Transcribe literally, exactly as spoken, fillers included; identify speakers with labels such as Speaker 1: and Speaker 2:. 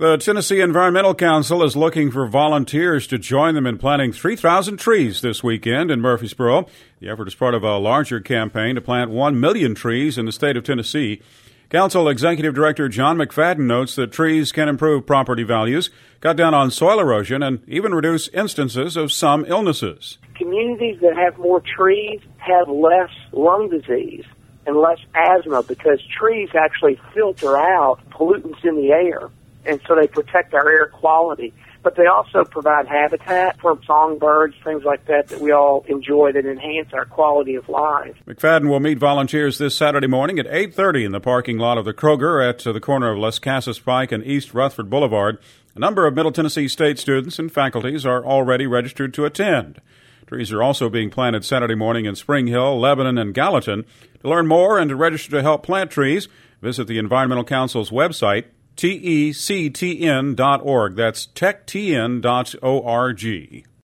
Speaker 1: The Tennessee Environmental Council is looking for volunteers to join them in planting three thousand trees this weekend in Murfreesboro. The effort is part of a larger campaign to plant one million trees in the state of Tennessee. Council Executive Director John McFadden notes that trees can improve property values, cut down on soil erosion, and even reduce instances of some illnesses.
Speaker 2: Communities that have more trees have less lung disease and less asthma because trees actually filter out pollutants in the air. And so they protect our air quality. But they also provide habitat for songbirds, things like that, that we all enjoy that enhance our quality of life.
Speaker 1: McFadden will meet volunteers this Saturday morning at eight thirty in the parking lot of the Kroger at the corner of Las Casas Pike and East Rutherford Boulevard. A number of Middle Tennessee State students and faculties are already registered to attend. Trees are also being planted Saturday morning in Spring Hill, Lebanon, and Gallatin. To learn more and to register to help plant trees, visit the Environmental Council's website, T E C T N dot org. That's tech T N dot org.